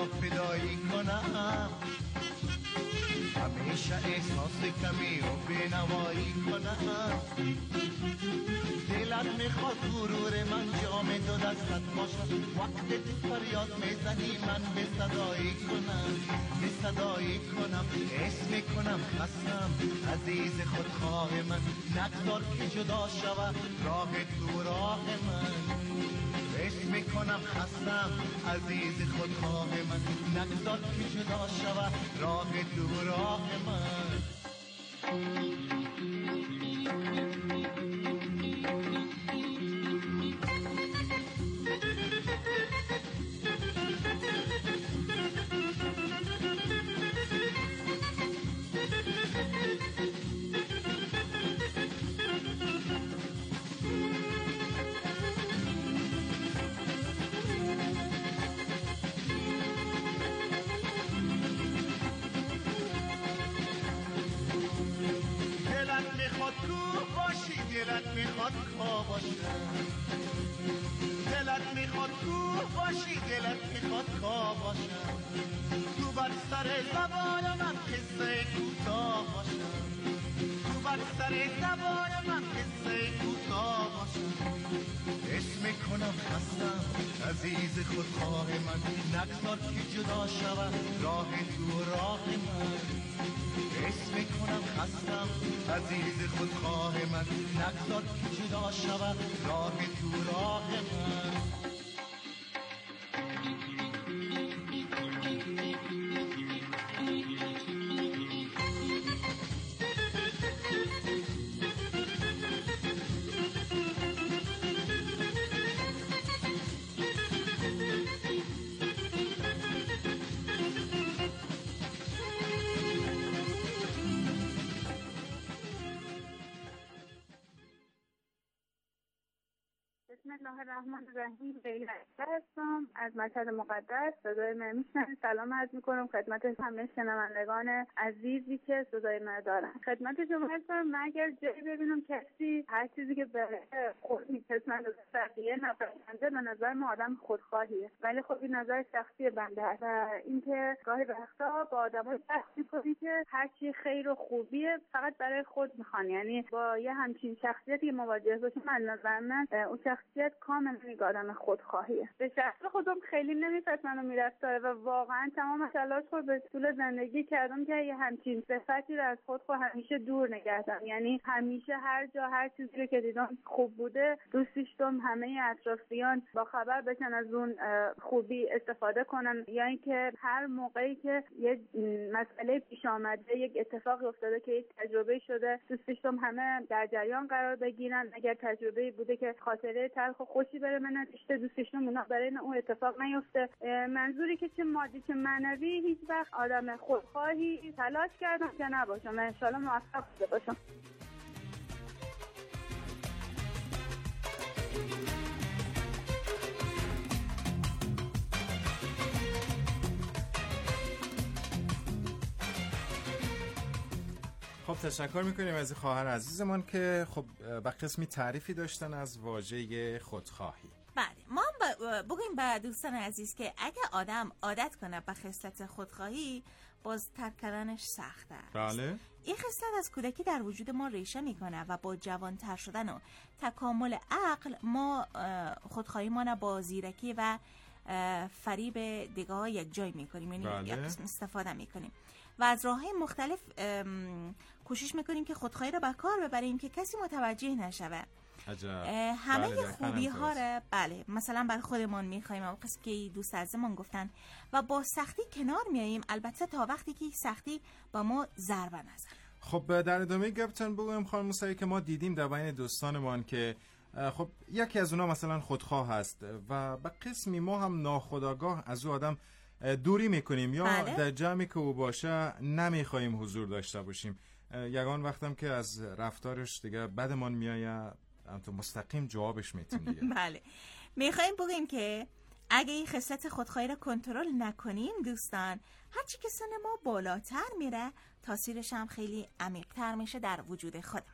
را فدایی کنم، همیشه احساس کمی و بینوایی کنم. دلت میخواد غرور من جام دو دستت باشم، وقت تو فریاد میزنی من به صدایی کنم، به صدایی کنم. اسم میکنم خستم عزیز خودخواه من، نگذار که جدا شود راه تو راه من. اسم میکنم خستم عزیز خودخواه من، نگذار که جدا شود راه تو راه من. دلت میخواد کا باشم، دلت میخواد کوه باشی، دلت میخواد کا باشم. تو بر سر زبان من قصه کوتاه باشم، تو بر سر زبان من قصه کوتاه باشم. اسم میکنم خستم عزیز خودخواه من، نگذار که جدا شود راه تو راه من. اسم میکنم خستم عزیز خودخواه من، نگذار که جدا شود راه تو راه من. بسم الله الرحمن الرحیم. لیلا هستم از مشهد مقدس. صدای من میشنوید؟ سلام عرض میکنم خدمت همه شنوندگان عزیزی که صدای من دارن. خدمت شما هستم. من اگر جایی ببینم کسی هر چیزی که به خود میپسند از بقیه نپسنده، به نظر من آدم خودخواهیه، ولی خب این نظر شخصی بنده هست و اینکه گاهی وقتا با آدمای بحث میکنی که هر چی خیر و خوبیه فقط برای خود میخوان. یعنی با یه همچین شخصیتی مواجه باشم، من نظر من اون شخصیت کاملا یک آدم خودخواهیه. به شخص خودم خیلی نمیپسندم و میرفتاره و واقعا تمام تلاش رو به طول زندگی کردم که یه همچین صفتی رو از خود همیشه دور نگه دارم. یعنی همیشه هر جا هر چیزی رو که دیدم خوب بوده دوست داشتم همه اطرافیان با خبر بشن از اون خوبی استفاده کنن، یا اینکه هر موقعی که یه مسئله پیش آمده، یک اتفاقی افتاده که یک تجربه شده، دوست داشتم همه در جریان قرار بگیرن. اگر تجربه‌ای بوده که خاطره تلخ و خوشی بره من داشته، دوست داشتم اونا برای اون اتفاق نیفته. منظوری که چه مادی چه معنوی هیچ وقت آدم خودخواهی تلاش کردم که نباشم و ان شاءالله موفق بوده باشم. خب تشکر میکنیم از خواهر عزیزمان که خب به قسمی تعریفی داشتن از واژه خودخواهی. بله، ما بگویم به دوستان عزیز که اگه آدم عادت کنه به خصلت خودخواهی، باز ترک کردنش سخته است. بله. این خصلت از کودکی در وجود ما ریشه میکنه و با جوانتر شدن و تکامل عقل ما خودخواهی ما با زیرکی و فریب دیگه یک جای میکنیم، یعنی بله. یک قسم استفاده میکنیم و از راه‌های مختلف کوشش میکنیم که خودخواهی رو به کار ببریم که کسی متوجه نشوه. همه بله، خوبی ها رو بله مثلا بر خودمون میخوایم و قسم که دوست عزیزمون گفتن و با سختی کنار میاییم، البته تا وقتی که سختی با ما ضربه نزنه. خب در ادامه گپتون بگویم خانم موسوی که ما دیدیم در بین دوستانمان که خب یکی از اونا مثلا خودخواه هست و به قسمی ما هم ناخودآگاه از او آدم دوری میکنیم یا بله. در جمعی که او باشه نمیخوایم حضور داشته باشیم. یگان وقتم که از رفتارش دیگه بدمان میآید تو مستقیم جوابش میتونی. بله، میخوایم بگیم که اگه این خصلت خودخواهی رو کنترل نکنیم دوستان، هرچی که سن ما بالاتر میره تاثیرش هم خیلی عمیق‌تر میشه در وجود خودمان.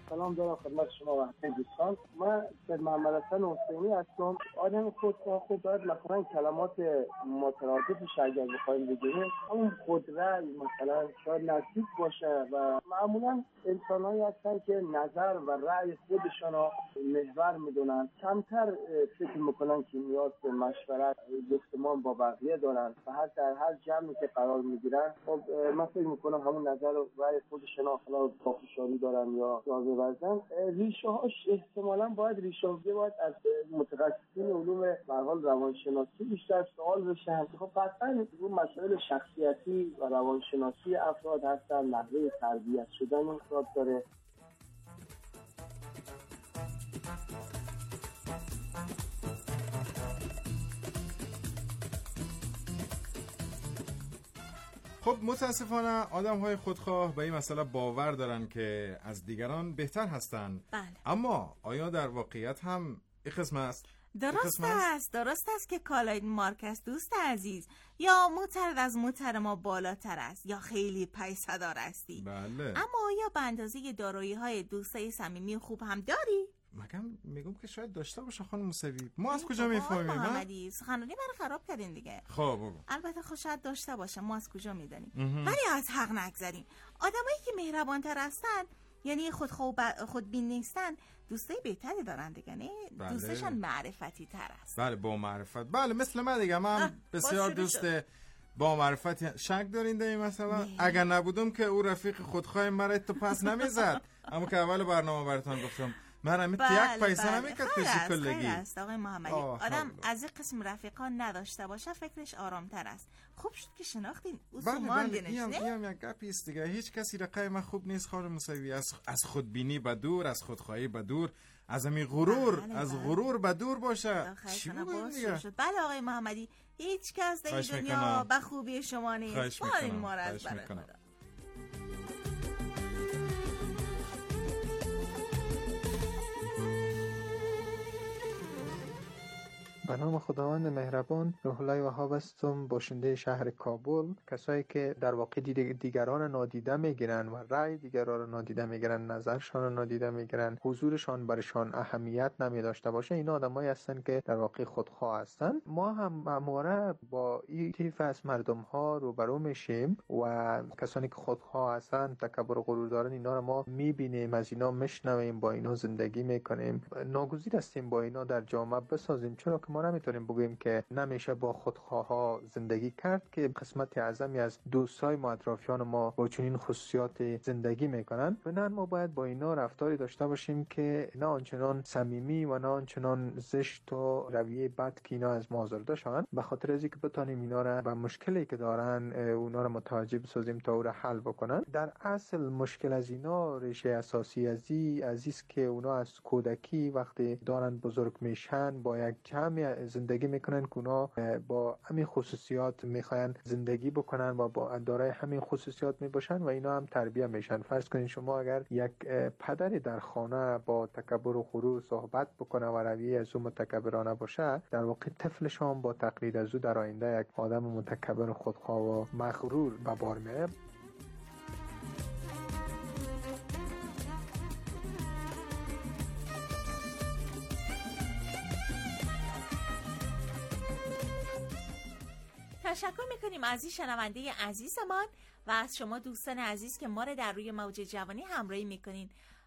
سلام دارم خدمت شما و دوستان. من سید محمد حسن حسینی هستم. آدم خودخواه خوب باید مثلا کلمات مترادفش اگر بخوایم بگیم اون خودرأی مثلا شاید نزدیک باشه و معمولا انسانایی هستن که نظر و رأی خودشان رو محور میدونن، کمتر فکر میکنن که نیاز به مشورت گفتمان با بقیه دارن و هر در هر جمعی که قرار میگیرن خب من فکر میکنم همون نظر و رأی خودشان حالا پافشاری دارن یا جاذبه وزن. ریشه هاش احتمالاً باید از متخصصین علوم به هر حال روانشناسی بیشتر سوال بشن. خب قطعا اون مسائل شخصیتی و روانشناسی افراد هستن، نحوه تربیت شدن افراد داره. خب متاسفانه آدم‌های خودخواه به این مسئله باور دارن که از دیگران بهتر هستن. بله. اما آیا در واقعیت هم این قسم است؟ درست است که کالای مارکس دوست عزیز یا معترض از معتر ما بالاتر است یا خیلی پیسه‌دار هستی. بله. اما آیا به اندازه دارایی‌های دوستای صمیمی خوب هم داری؟ میگم که شاید داشته باشه خانم موسوی. ما از کجا میفهمیم؟ محمدی سخنرانی برای خراب کردین دیگه. خب البته شاید داشته باشه، ما از کجا میدونیم؟ ولی از حق نگذریم. آدمایی که مهربان‌تر هستن یعنی خودبین نیستن دوستای بهتری دارن دیگه، نه؟ بله. دوستشان معرفتی تر است. بله با معرفت. بله مثل من دیگه، من بسیار دوست با معرفت. شک دارین در این مثلا؟ اگر نبودم که او رفیق خودخواه مرا تو پس نمیزد. اما که اول برنامه براتون گفتم من هم یک پیسه نمیکرد پیشی کلگی. خیلی است آقای محمدی. آدم از این قسم رفیقان نداشته باشه فکرش آرامتر است. خوب شد که شناختین اصومان دینش، نه؟ این یک گپی است دیگه. هیچ کسی رقای من خوب نیست خانم موسوی. از خودبینی به دور، از خودخواهی به دور، از همین غرور، از غرور به دور باشه. چی بگویم دیگه؟ بله آقای محمدی، هیچ کس در این دنیا به خوبی شما نیست. بارین ما را از برای خدا. به نام خداوند مهربان، روح الله وهاب هستم، باشنده شهر کابل. کسایی که در واقع دیگران نادیده میگیرن و رأی دیگران را نادیده میگیرن، نظرشان را نادیده میگیرن، حضورشان برشان اهمیت نمی داشته باشه، اینا آدمایی هستن که در واقع خودخواه هستن. ما هم همواره با این طیف از مردم ها روبرو میشیم و کسانی که خودخواه هستن، تکبر و غرور دارن، اینا رو ما میبینیم، از اینا میشنویم، با اینا زندگی میکنیم. ناگزیر هستیم با اینا در جامعه بسازیم، چرا که ما نمیتونیم بگیم که نمیشه با خودخواها زندگی کرد که قسمت اعظمی از دوستای ما، اطرافیان ما با چنین خصوصیات زندگی میکنن. بنابراین ما باید با اینا رفتاری داشته باشیم که نه آنچنان صمیمی و نه آنچنان زشت و رویه بد که اینا از ما آزرده شوند، به خاطر از اینکه بتونیم اینا را و مشکلی که دارن اونا را متوجه بسازیم تا او را حل بکنن. در اصل مشکل از اینا ریشه اساسی است که اونا از کودکی وقتی دارن بزرگ میشن با یک جمع زندگی میکنن که اونا با همین خصوصیات میخواین زندگی بکنن و با دارای همین خصوصیات میباشن و اینا هم تربیت میشن. فرض کنین شما اگر یک پدری در خانه با تکبر و غرور صحبت بکنه و رویه از او متکبرانه باشه، در واقع طفلش هم با تقلید از او در آینده یک آدم متکبر و خودخواه و مغرور به بار میاره. تشکر میکنیم از این شنونده عزیزمان و از شما دوستان عزیز که ما را در روی موج جوانی همراهی میکنین.